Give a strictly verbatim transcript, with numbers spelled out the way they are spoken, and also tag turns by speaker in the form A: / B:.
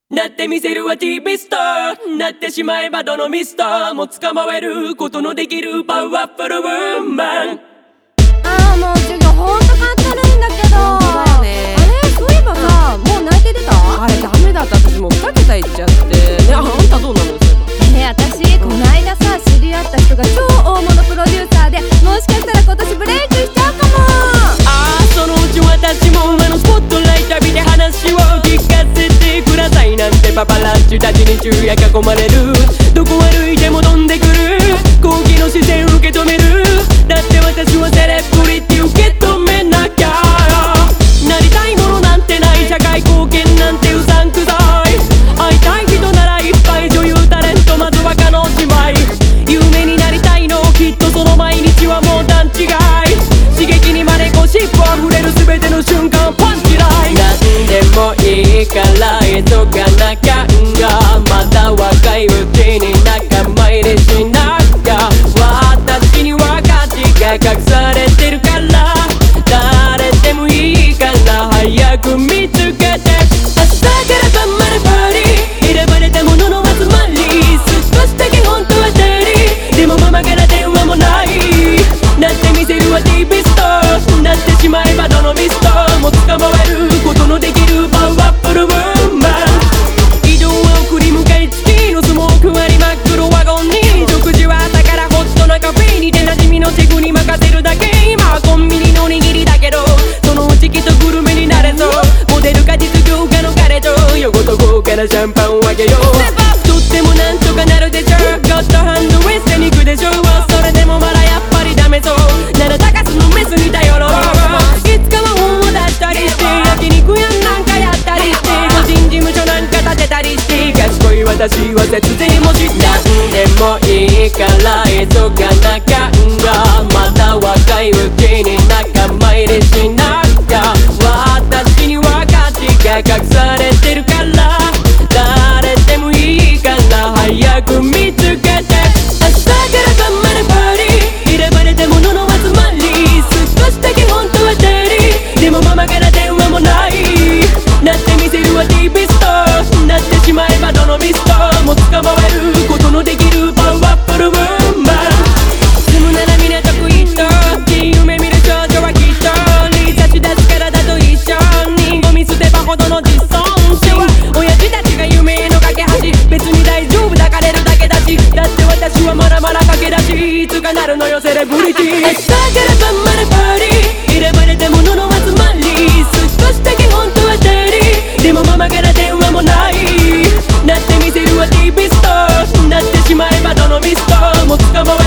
A: なってみせるわ ティービー スター。なってしまえばどのミスターも捕まえることのできるパワフルウーマン。
B: ああもう授業ほんとかったるいんだけど。
C: そうだよね。
B: あれそういえばさ、もう内定出た？
C: あれダメだった。私もうに桁いっちゃってね。あ、あんたどうなの？そういえば
B: えー、私この間さ知り合った人が超大物プロデューサーで、もしかしたら今年ブレイクしちゃうかも。
A: ああそのうち私もあのスポットライト浴びて話を聞かせてくださいなんてパパラッチたちに昼夜囲まれる。どこ歩いても飛んでくる好奇の視線受け止める。だって私はセレブリティ受け止めなきゃ。なりたいものなんてない、社会貢献なんてうさんくさい。会いたい人ならいっぱい、女優タレントまずは叶姉妹。有名になりたいのきっとその毎日はもう段違い。刺激にまでゴシップ溢れる全ての瞬間パンチライン。なんでもいいから急がなきゃんが、まだ若いうちに仲間入りしなきゃ。私には価値が隠されてるから、誰でもいいから早く見つけて。朝から晩までパーリー、選ばれたものの集まり。少しだけ本当はデリー、でもママから電話もない。なってみせるわ ティービー スター。なってしまえばどのミスターも捕まえることのできるパワフルウーマン。移動は送り迎え付きのスモーク割り真っ黒ワゴンに、食事は朝からホットなカフェにで馴染みのシェフに任せるだけ。今はコンビニのおにぎりだけど、そのうちきっとグルメになれそう。モデルか実業家の彼と横と豪華なシャンパンをあげよう。とってもなんとかなるでしょ。ゴッドハンドウェストに行くでしょ。それでもまだやっぱりダメそうなら高須のメスに頼ろう。いつかは本を出したりして、焼肉屋なんかやったりして、個人事務所なんか建てたりして、賢い私は節税も知った。なんでもいいから急がなきゃんが、まだ若いうちに仲間入りしなきゃ。私には価値が隠されてるから、誰でもいいから早く見つけて。朝から晩までパーリー、選ばれたものの集まり。少しだけ本当はデリー、でもママから電話もない。なってみせるわ ティービー スター。なってしまえばどのミスターも捕まえることのできるパワフルウーマン。住むなら港区一等、夢見る少女はきっとリ差し出すからだと一緒にゴミ捨て場ほどの自尊心。親父たちが夢への架け橋、別に大丈夫抱かれるだけだし。だって私はまだまだ駆け出し、いつかなるのよセレブリティ。朝から晩までパーリー、選ばれたものの集まり。少しだけ本当はデリー、でもママから電話もない。なってみせるわ ティービー スター。なってしまえばどのミスターも捕まえ